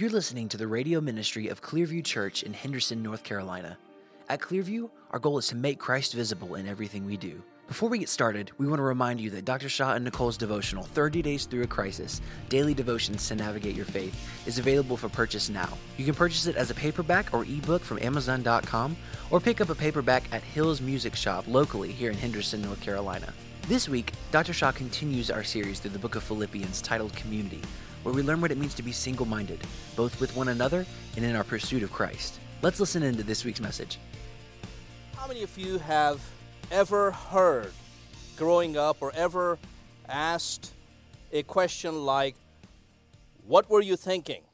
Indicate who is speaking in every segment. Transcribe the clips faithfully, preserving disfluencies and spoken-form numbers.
Speaker 1: You're listening to the radio ministry of Clearview Church in Henderson, North Carolina. At Clearview, our goal is to make Christ visible in everything we do. Before we get started, we want to remind you that Doctor Shaw and Nicole's devotional, thirty Days Through a Crisis, Daily Devotions to Navigate Your Faith, is available for purchase now. You can purchase it as a paperback or ebook from Amazon dot com, or pick up a paperback at Hills Music Shop locally here in Henderson, North Carolina. This week, Doctor Shaw continues our series through the book of Philippians titled Community, where we learn what it means to be single-minded, both with one another and in our pursuit of Christ. Let's listen into this week's message.
Speaker 2: How many of you have ever heard growing up or ever asked a question like, what were you thinking?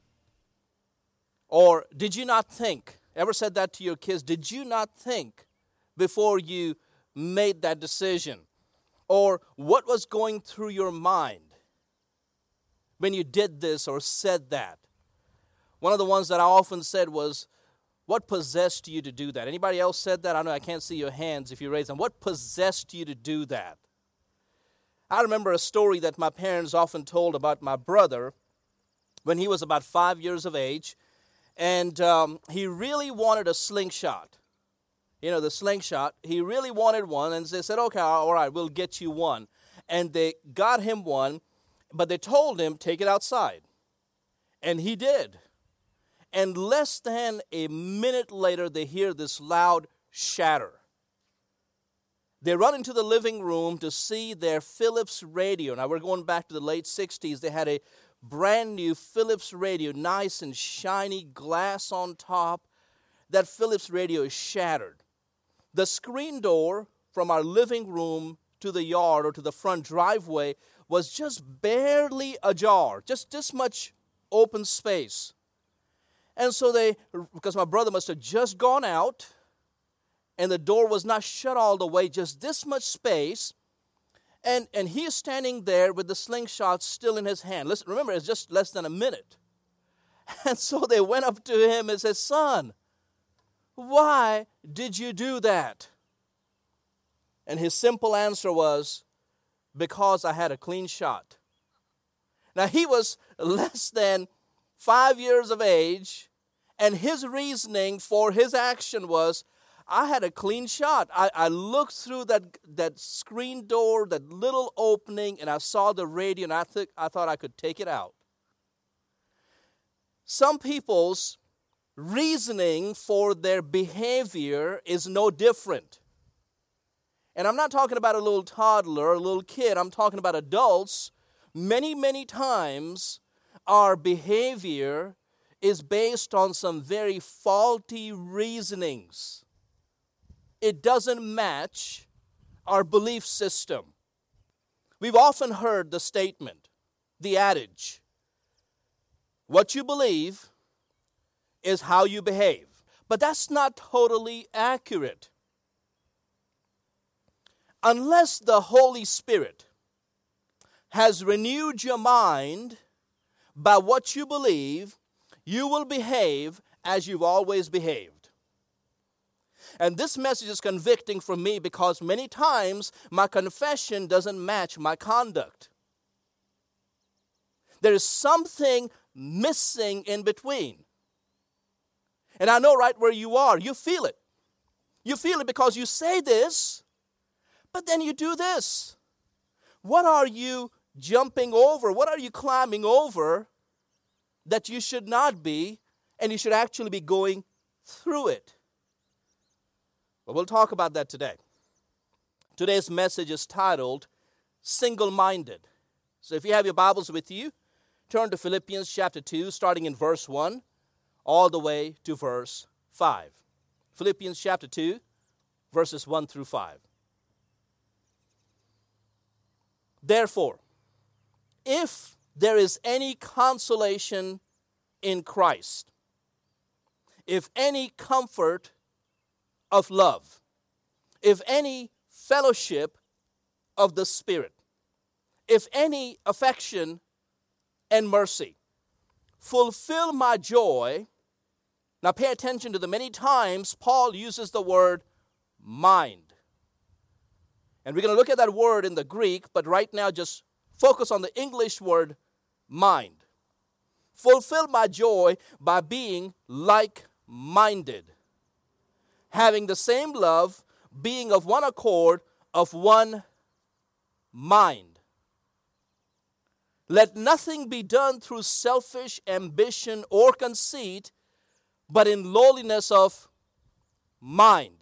Speaker 2: Or did you not think? Ever said that to your kids? Did you not think before you made that decision? Or what was going through your mind when you did this or said that? One of the ones that I often said was, what possessed you to do that? Anybody else said that? I know I can't see your hands if you raise them. What possessed you to do that? I remember a story that my parents often told about my brother when he was about five years of age, and um, he really wanted a slingshot. You know, the slingshot, he really wanted one, and they said, okay, all right, we'll get you one. And they got him one, but they told him, take it outside. And he did. And less than a minute later, they hear this loud shatter. They run into the living room to see their Philips radio. Now, we're going back to the late sixties. They had a brand new Philips radio, nice and shiny, glass on top. That Philips radio is shattered. The screen door from our living room to the yard or to the front driveway was just barely ajar, just this much open space. And so they, because my brother must have just gone out, and the door was not shut all the way, just this much space, and, and he is standing there with the slingshot still in his hand. Listen, remember, it's just less than a minute. And so they went up to him and said, son, why did you do that? And his simple answer was, because I had a clean shot. Now, he was less than five years of age, and his reasoning for his action was, I had a clean shot. I, I looked through that, that screen door, that little opening, and I saw the radio, and I, th- I thought I could take it out. Some people's reasoning for their behavior is no different. And I'm not talking about a little toddler, a little kid. I'm talking about adults. Many, many times, our behavior is based on some very faulty reasonings. It doesn't match our belief system. We've often heard the statement, the adage, what you believe is how you behave. But that's not totally accurate. Unless the Holy Spirit has renewed your mind by what you believe, you will behave as you've always behaved. And this message is convicting for me because many times my confession doesn't match my conduct. There is something missing in between. And I know right where you are. You feel it. You feel it because you say this, but then you do this. What are you jumping over? What are you climbing over that you should not be, and you should actually be going through it? But we'll talk about that today. Today's message is titled, Single-Minded. So if you have your Bibles with you, turn to Philippians chapter two, starting in verse one, all the way to verse five. Philippians chapter two, verses one through five. Therefore, if there is any consolation in Christ, if any comfort of love, if any fellowship of the Spirit, if any affection and mercy, fulfill my joy. Now pay attention to the many times Paul uses the word mind. And we're going to look at that word in the Greek, but right now just focus on the English word mind. Fulfill my joy by being like-minded, having the same love, being of one accord, of one mind. Let nothing be done through selfish ambition or conceit, but in lowliness of mind.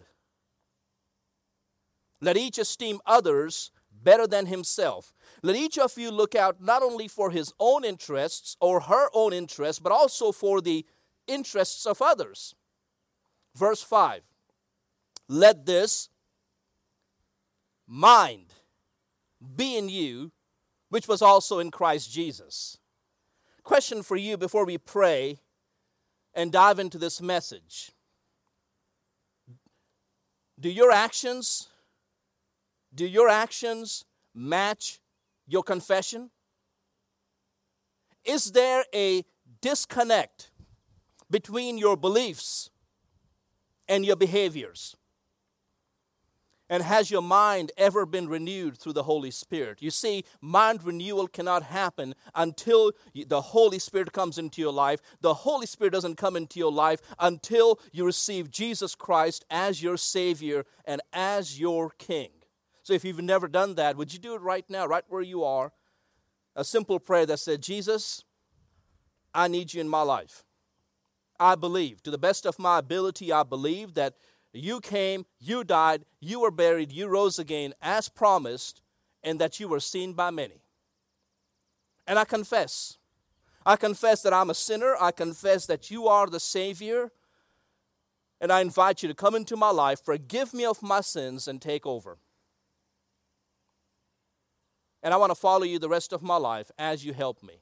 Speaker 2: Let each esteem others better than himself. Let each of you look out not only for his own interests or her own interests, but also for the interests of others. Verse five. Let this mind be in you, which was also in Christ Jesus. Question for you before we pray and dive into this message. Do your actions, do your actions match your confession? Is there a disconnect between your beliefs and your behaviors? And has your mind ever been renewed through the Holy Spirit? You see, mind renewal cannot happen until the Holy Spirit comes into your life. The Holy Spirit doesn't come into your life until you receive Jesus Christ as your Savior and as your King. So if you've never done that, would you do it right now, right where you are? A simple prayer that said, Jesus, I need you in my life. I believe, to the best of my ability, I believe that you came, you died, you were buried, you rose again as promised, and that you were seen by many. And I confess. I confess that I'm a sinner. I confess that you are the Savior. And I invite you to come into my life, forgive me of my sins, and take over. And I want to follow you the rest of my life as you help me.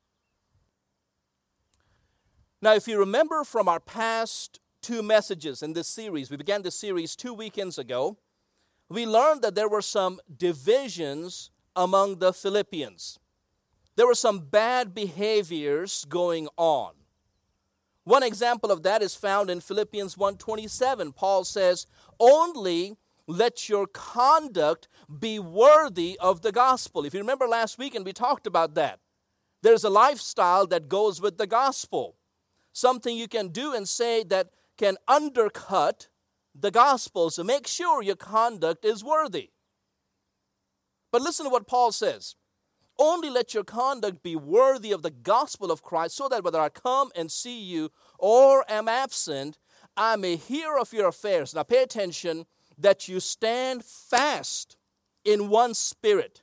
Speaker 2: Now, if you remember from our past two messages in this series, we began this series two weekends ago, we learned that there were some divisions among the Philippians. There were some bad behaviors going on. One example of that is found in Philippians one twenty-seven. Paul says, only let your conduct be worthy of the gospel. If you remember last weekend, we talked about that. There's a lifestyle that goes with the gospel. Something you can do and say that can undercut the gospel. So make sure your conduct is worthy. But listen to what Paul says. Only let your conduct be worthy of the gospel of Christ, so that whether I come and see you or am absent, I may hear of your affairs. Now pay attention, that you stand fast in one spirit.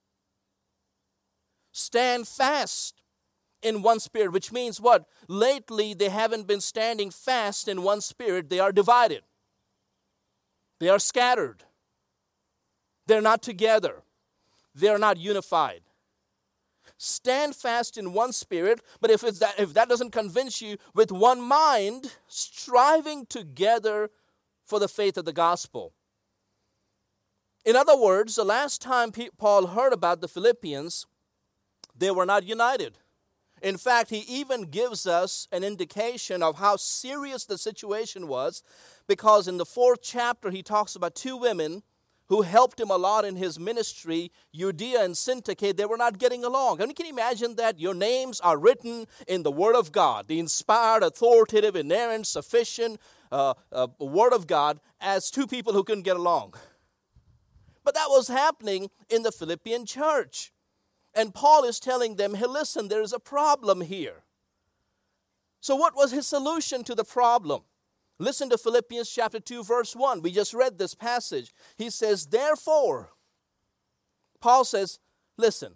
Speaker 2: Stand fast in one spirit, which means what? Lately, they haven't been standing fast in one spirit. They are divided. They are scattered. They're not together. They're not unified. Stand fast in one spirit, but if it's that, if that doesn't convince you, with one mind, striving together for the faith of the gospel. In other words, the last time Paul heard about the Philippians, they were not united. In fact, he even gives us an indication of how serious the situation was, because in the fourth chapter, he talks about two women who helped him a lot in his ministry, Euodia and Syntyche. They were not getting along. And you can imagine that your names are written in the Word of God, the inspired, authoritative, inerrant, sufficient uh, uh, Word of God, as two people who couldn't get along. But that was happening in the Philippian church. And Paul is telling them, hey, listen, there's a problem here. So what was his solution to the problem? Listen to Philippians chapter two, verse one. We just read this passage. He says, therefore, Paul says, listen,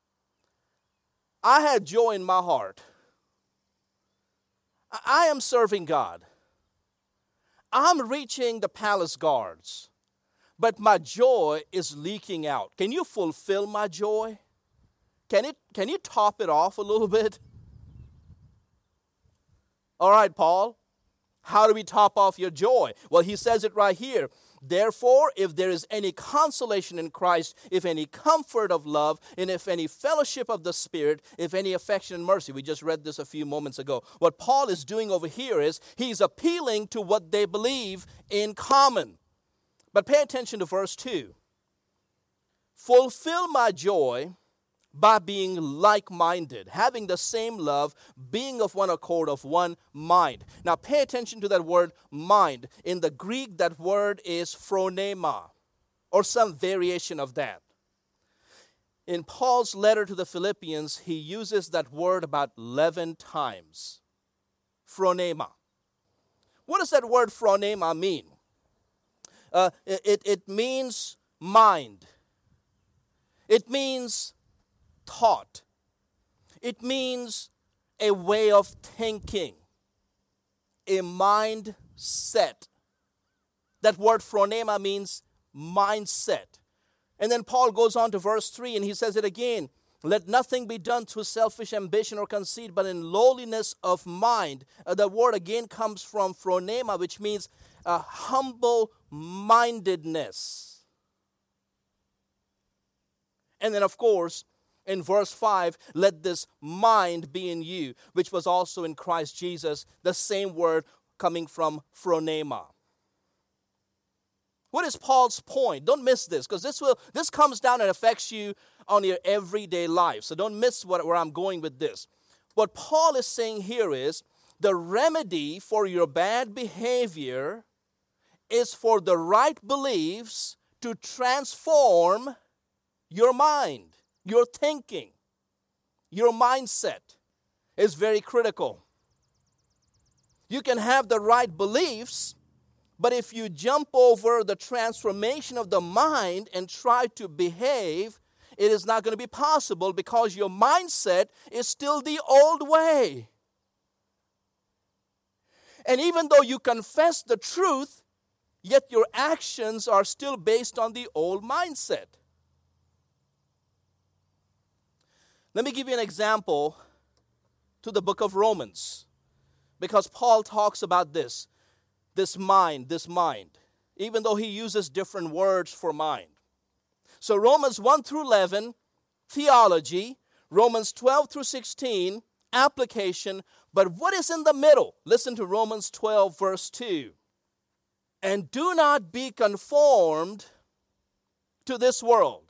Speaker 2: I had joy in my heart. I am serving God. I'm reaching the palace guards, but my joy is leaking out. Can you fulfill my joy? Can it, can you top it off a little bit? All right, Paul, how do we top off your joy? Well, he says it right here. Therefore, if there is any consolation in Christ, if any comfort of love, and if any fellowship of the Spirit, if any affection and mercy. We just read this a few moments ago. What Paul is doing over here is he's appealing to what they believe in common. But pay attention to verse two. Fulfill my joy by being like-minded, having the same love, being of one accord, of one mind. Now pay attention to that word mind. In the Greek, that word is phronema, or some variation of that. In Paul's letter to the Philippians, he uses that word about eleven times. Phronema. What does that word phronema mean? Uh, it, it means mind. It means thought. It means a way of thinking, a mindset. That word phronema means mindset. And then Paul goes on to verse three and he says it again. Let nothing be done through selfish ambition or conceit, but in lowliness of mind. Uh, the word again comes from phronema, which means uh, humble-mindedness. And then, of course, in verse five, let this mind be in you, which was also in Christ Jesus, the same word coming from phronema. What is Paul's point? Don't miss this, because this will this comes down and affects you on your everyday life. So don't miss what, where I'm going with this. What Paul is saying here is the remedy for your bad behavior is for the right beliefs to transform your mind, your thinking, your mindset is very critical. You can have the right beliefs, but if you jump over the transformation of the mind and try to behave, it is not going to be possible because your mindset is still the old way. And even though you confess the truth, yet your actions are still based on the old mindset. Let me give you an example to the book of Romans, because Paul talks about this, this mind, this mind, even though he uses different words for mind. So Romans one through eleven, theology, Romans twelve through sixteen, application, but what is in the middle? Listen to Romans twelve, verse two. And do not be conformed to this world,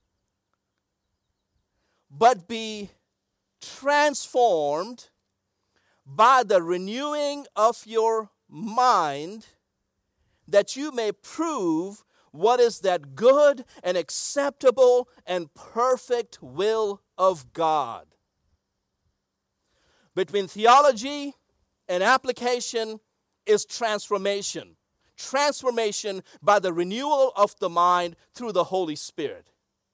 Speaker 2: but be transformed by the renewing of your mind, that you may prove what is that good and acceptable and perfect will of God. Between theology and application is transformation. Transformation by the renewal of the mind through the Holy Spirit.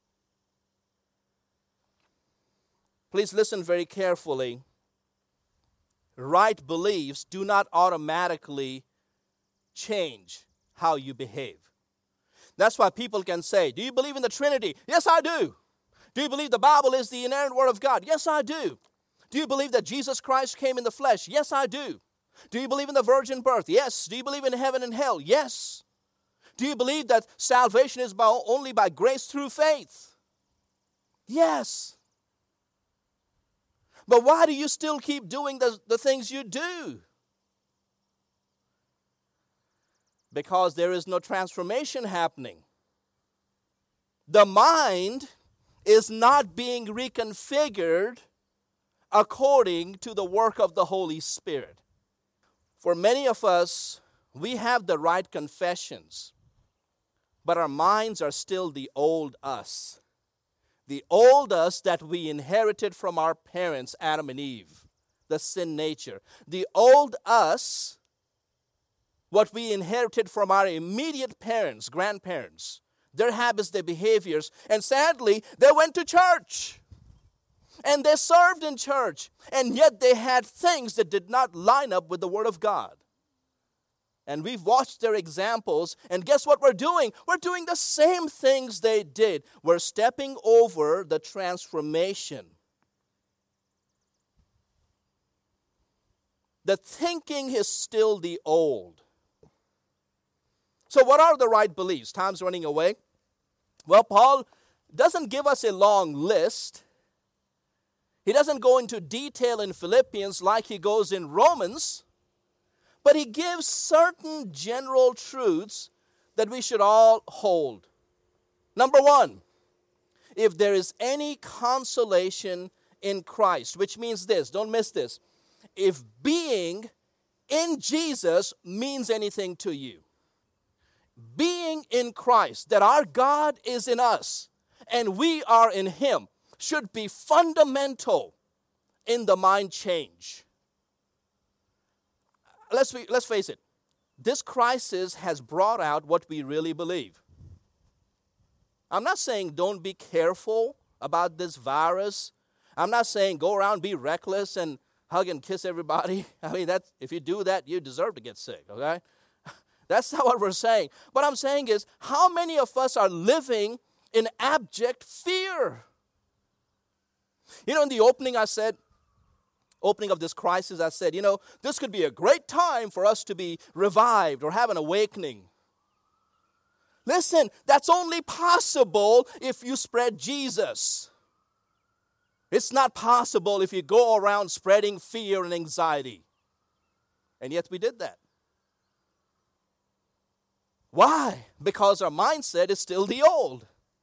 Speaker 2: Please listen very carefully. Right beliefs do not automatically change how you behave. That's why people can say, do you believe in the Trinity? Yes, I do. Do you believe the Bible is the inerrant word of God? Yes, I do. Do you believe that Jesus Christ came in the flesh? Yes, I do. Do you believe in the virgin birth? Yes. Do you believe in heaven and hell? Yes. Do you believe that salvation is by, only by grace through faith? Yes. But why do you still keep doing the, the things you do? Because there is no transformation happening. The mind is not being reconfigured according to the work of the Holy Spirit. For many of us, we have the right confessions, but our minds are still the old us. The old us that we inherited from our parents, Adam and Eve, the sin nature. The old us, what we inherited from our immediate parents, grandparents, their habits, their behaviors, and sadly, they went to church. And they served in church, and yet they had things that did not line up with the Word of God. And we've watched their examples, and guess what we're doing? We're doing the same things they did. We're stepping over the transformation. The thinking is still the old. So what are the right beliefs? Time's running away. Well, Paul doesn't give us a long list. He doesn't go into detail in Philippians like he goes in Romans, but he gives certain general truths that we should all hold. Number one, if there is any consolation in Christ, which means this, don't miss this. If being in Jesus means anything to you, being in Christ, that our God is in us and we are in Him, should be fundamental in the mind change. Let's, be, let's face it, this crisis has brought out what we really believe. I'm not saying don't be careful about this virus. I'm not saying go around, be reckless, and hug and kiss everybody. I mean, that's, if you do that, you deserve to get sick, okay? That's not what we're saying. What I'm saying is, how many of us are living in abject fear? You know, in the opening I said, opening of this crisis, I said, you know, this could be a great time for us to be revived or have an awakening. Listen, that's only possible if you spread Jesus. It's not possible if you go around spreading fear and anxiety. And yet we did that. Why? Because our mindset is still the old.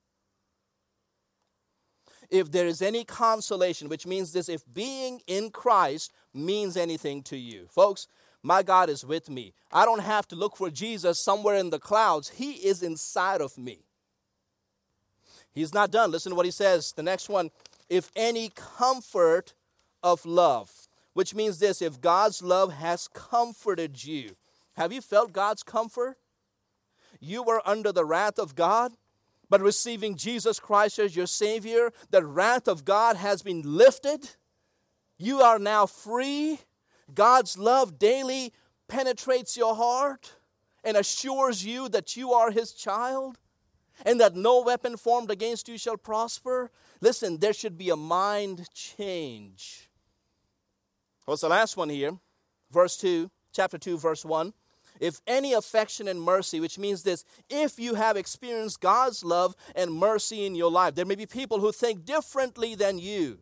Speaker 2: If there is any consolation, which means this, if being in Christ means anything to you. Folks, my God is with me. I don't have to look for Jesus somewhere in the clouds. He is inside of me. He's not done. Listen to what he says. The next one, if any comfort of love, which means this, if God's love has comforted you. Have you felt God's comfort? You were under the wrath of God, but receiving Jesus Christ as your Savior, the wrath of God has been lifted. You are now free. God's love daily penetrates your heart and assures you that you are His child and that no weapon formed against you shall prosper. Listen, there should be a mind change. What's the last one here? Verse two, chapter two, verse one. If any affection and mercy, which means this, if you have experienced God's love and mercy in your life, there may be people who think differently than you.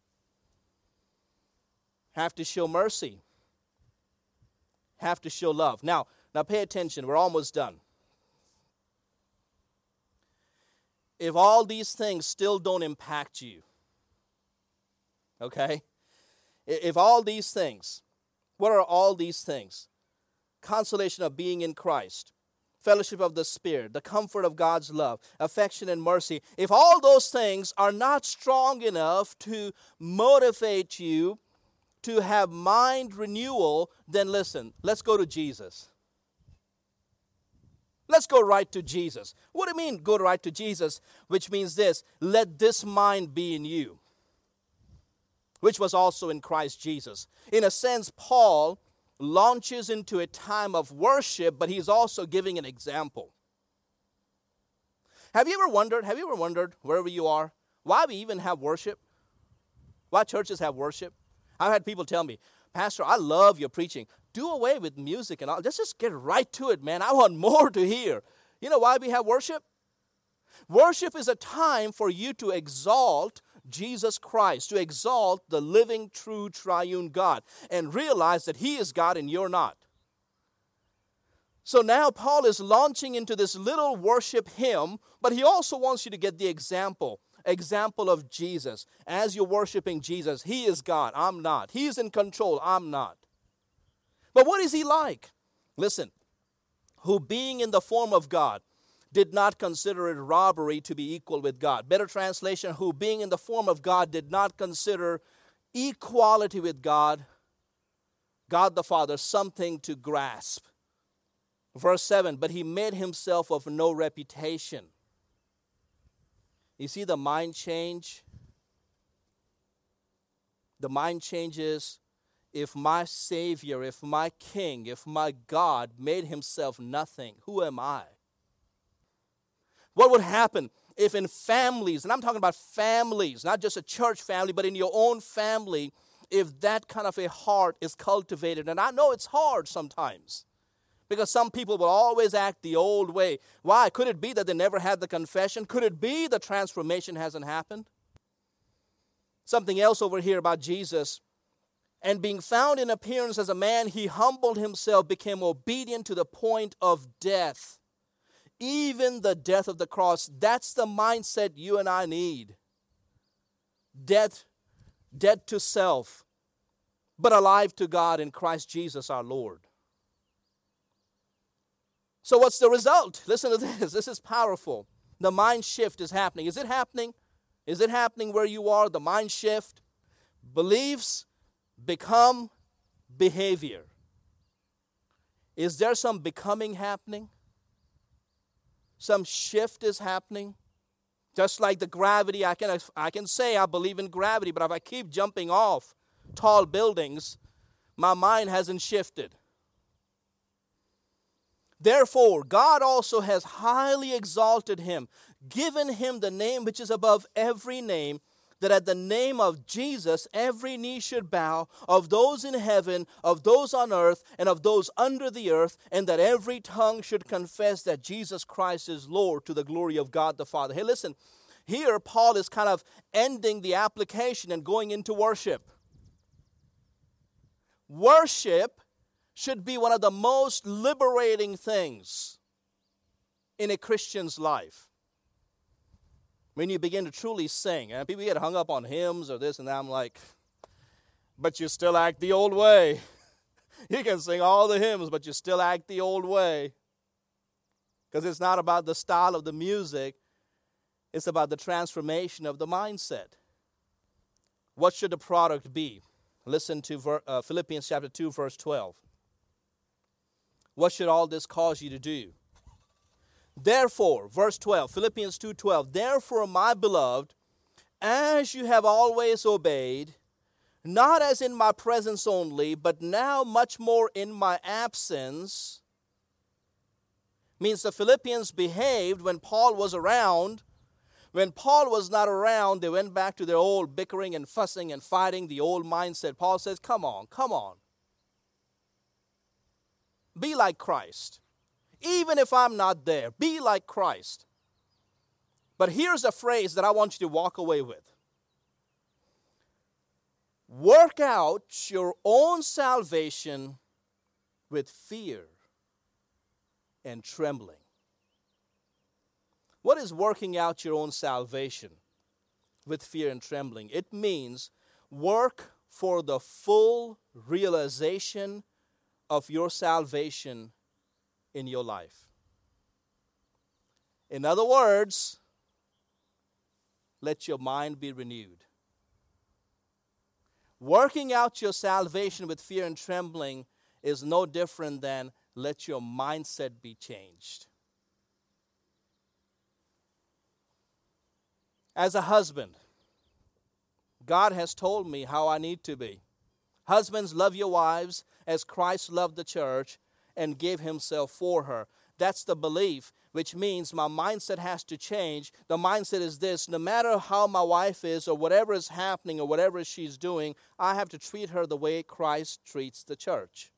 Speaker 2: Have to show mercy. Have to show love. Now, now pay attention. We're almost done. If all these things still don't impact you, okay? If all these things, what are all these things? Consolation of being in Christ, fellowship of the Spirit, the comfort of God's love, affection and mercy. If all those things are not strong enough to motivate you to have mind renewal, then listen, let's go to Jesus. Let's go right to Jesus. What do you mean go right to Jesus? Which means this, let this mind be in you, which was also in Christ Jesus. In a sense, Paul launches into a time of worship, but he's also giving an example. Have you ever wondered, have you ever wondered, wherever you are, why we even have worship? Why churches have worship? I've had people tell me, Pastor, I love your preaching. Do away with music and all. Let's just get right to it, man. I want more to hear. You know why we have worship? Worship is a time for you to exalt Jesus Christ, to exalt the living, true, triune God, and realize that He is God and you're not. So now Paul is launching into this little worship hymn, but he also wants you to get the example. Example of Jesus. As you're worshiping Jesus, He is God, I'm not. He's in control, I'm not. But what is He like? Listen, who being in the form of God, did not consider it robbery to be equal with God. Better translation, who being in the form of God did not consider equality with God, God the Father, something to grasp. Verse seven, but He made Himself of no reputation. You see the mind change? The mind change is, if my Savior, if my King, if my God made Himself nothing, who am I? What would happen if in families, and I'm talking about families, not just a church family, but in your own family, if that kind of a heart is cultivated? And I know it's hard sometimes, because some people will always act the old way. Why? Could it be that they never had the confession? Could it be the transformation hasn't happened? Something else over here about Jesus. And being found in appearance as a man, He humbled Himself, became obedient to the point of death, even the death of the cross. That's the mindset you and I need. Death, dead to self, but alive to God in Christ Jesus our Lord. So what's the result? Listen to this. This is powerful. The mind shift is happening. Is it happening? Is it happening where you are? The mind shift. Beliefs become behavior. Is there some becoming happening? Some shift is happening? Just like the gravity, I can, I can say I believe in gravity, but if I keep jumping off tall buildings, my mind hasn't shifted. Therefore, God also has highly exalted him, given him the name which is above every name, that at the name of Jesus every knee should bow, of those in heaven, of those on earth, and of those under the earth, and that every tongue should confess that Jesus Christ is Lord, to the glory of God the Father. Hey, listen, here Paul is kind of ending the application and going into worship. Worship should be one of the most liberating things in a Christian's life. When you begin to truly sing, and people get hung up on hymns or this and that, I'm like, but you still act the old way. You can sing all the hymns, but you still act the old way. Because it's not about the style of the music, it's about the transformation of the mindset. What should the product be? Listen to uh, Philippians chapter two, verse twelve. What should all this cause you to do? Therefore, verse twelve, Philippians two twelve, therefore, my beloved, as you have always obeyed, not as in my presence only, but now much more in my absence, means the Philippians behaved when Paul was around. When Paul was not around, they went back to their old bickering and fussing and fighting, the old mindset. Paul says, come on, come on. Be like Christ. Even if I'm not there, be like Christ. But here's a phrase that I want you to walk away with. Work out your own salvation with fear and trembling. What is working out your own salvation with fear and trembling? It means work for the full realization of your salvation in your life. In other words, let your mind be renewed. Working out your salvation with fear and trembling is no different than let your mindset be changed. As a husband, God has told me how I need to be. Husbands, love your wives as Christ loved the church and gave himself for her. That's the belief, which means my mindset has to change. The mindset is this: no matter how my wife is or whatever is happening or whatever she's doing, I have to treat her the way Christ treats the church.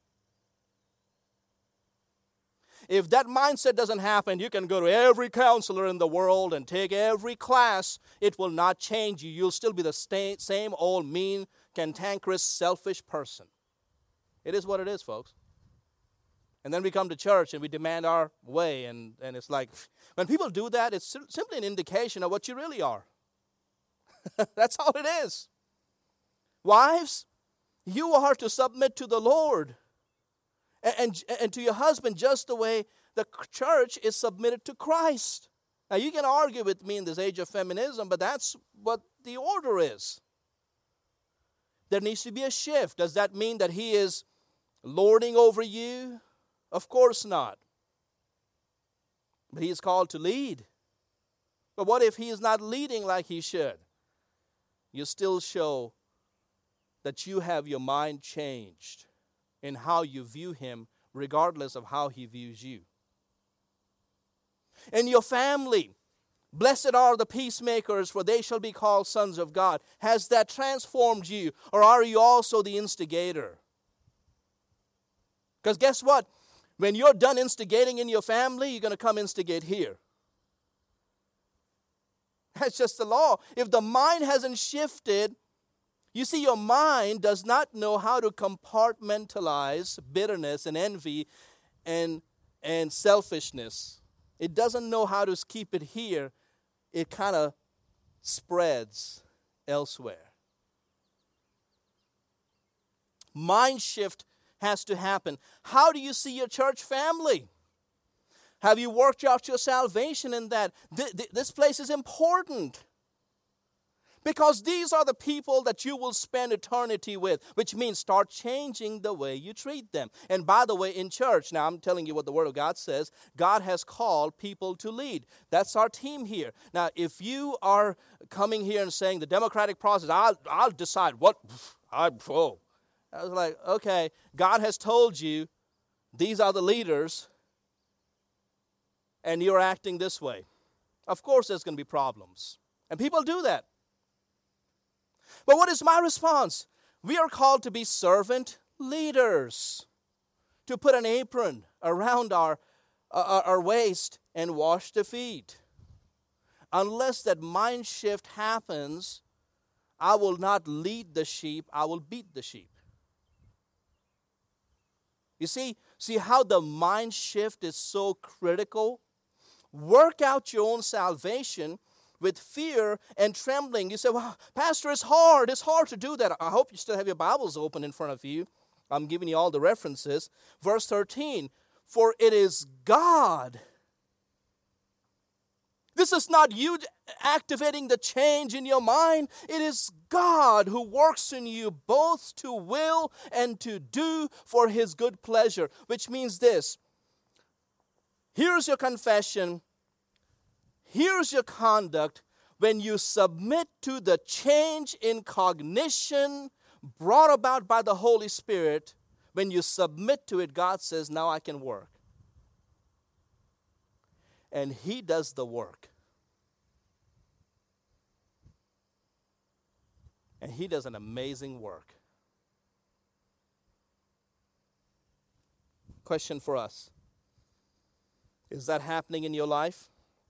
Speaker 2: If that mindset doesn't happen, you can go to every counselor in the world and take every class. It will not change you. You'll still be the same old mean, cantankerous, selfish person. It is what it is, folks. And then we come to church and we demand our way. And, and it's like, when people do that, it's simply an indication of what you really are. That's all it is. Wives, you are to submit to the Lord. And, and, and to your husband just the way the church is submitted to Christ. Now, you can argue with me in this age of feminism, but that's what the order is. There needs to be a shift. Does that mean that he is lording over you? Of course not. But he is called to lead. But what if he is not leading like he should? You still show that you have your mind changed in how you view him, regardless of how he views you. In your family, blessed are the peacemakers, for they shall be called sons of God. Has that transformed you, or are you also the instigator? Because guess what? When you're done instigating in your family, you're going to come instigate here. That's just the law. If the mind hasn't shifted, you see, your mind does not know how to compartmentalize bitterness and envy and, and selfishness. it doesn't know how to keep it here, it kind of spreads elsewhere. Mind shift has to happen. How do you see your church family? Have you worked out your salvation in that? Th- th- this place is important. Because these are the people that you will spend eternity with, which means start changing the way you treat them. And by the way, in church, now I'm telling you what the Word of God says, God has called people to lead. That's our team here. Now, if you are coming here and saying the democratic process, I'll, I'll decide what, I, oh. I was like, okay, God has told you these are the leaders, and you're acting this way. Of course there's going to be problems. And people do that. But what is my response? We are called to be servant leaders, to put an apron around our, uh, our waist and wash the feet. Unless that mind shift happens, I will not lead the sheep, I will beat the sheep. You see, see how the mind shift is so critical? Work out your own salvation with fear and trembling. You say, well, Pastor, it's hard. It's hard to do that. I hope you still have your Bibles open in front of you. I'm giving you all the references. Verse thirteen, for it is God. This is not you activating the change in your mind. It is God who works in you both to will and to do for His good pleasure. Which means this. Here's your confession. Here's your conduct when you submit to the change in cognition brought about by the Holy Spirit. When you submit to it, God says, now I can work. And He does the work. And He does an amazing work. Question for us. Is that happening in your life?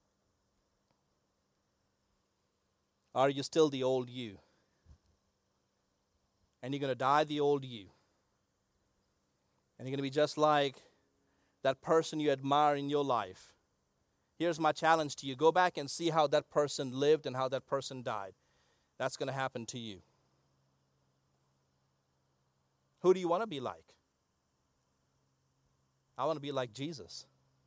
Speaker 2: Are you still the old you? And you're going to die the old you. And you're going to be just like that person you admire in your life. Here's my challenge to you. Go back and see how that person lived and how that person died. That's going to happen to you. Who do you want to be like? I want to be like Jesus.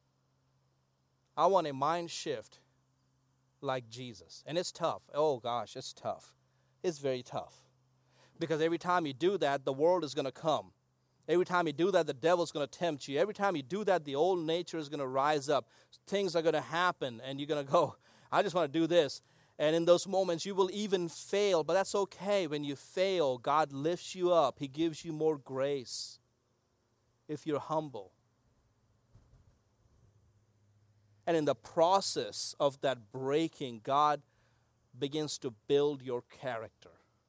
Speaker 2: I want a mind shift like Jesus. And it's tough. Oh gosh, it's tough. It's very tough. Because every time you do that, the world is going to come. Every time you do that, the devil's going to tempt you. Every time you do that, the old nature is going to rise up. Things are going to happen, and you're going to go, I just want to do this. And in those moments, you will even fail. But that's okay. When you fail, God lifts you up. He gives you more grace if you're humble. And in the process of that breaking, God begins to build your character.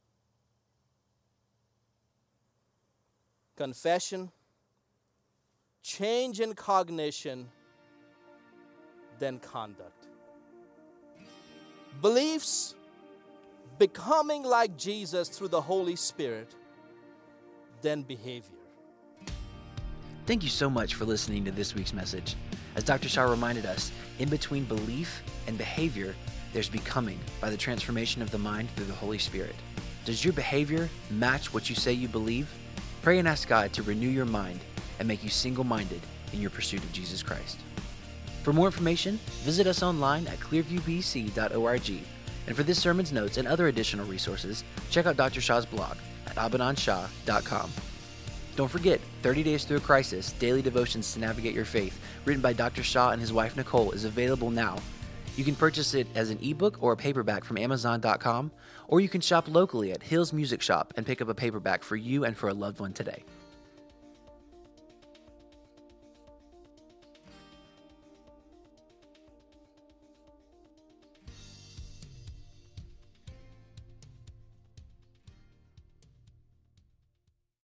Speaker 2: Confession, change in cognition, then conduct. Beliefs, becoming like Jesus through the Holy Spirit, then behavior.
Speaker 1: Thank you so much for listening to this week's message. As Doctor Shah reminded us, in between belief and behavior, there's becoming by the transformation of the mind through the Holy Spirit. Does your behavior match what you say you believe? Pray and ask God to renew your mind and make you single-minded in your pursuit of Jesus Christ. For more information, visit us online at clearview b c dot org. And for this sermon's notes and other additional resources, check out Doctor Shah's blog at abinand shah dot com. Don't forget, thirty Days Through a Crisis, Daily Devotions to Navigate Your Faith, written by Doctor Shah and his wife Nicole, is available now. You can purchase it as an ebook or a paperback from amazon dot com, or you can shop locally at Hills Music Shop and pick up a paperback for you and for a loved one today.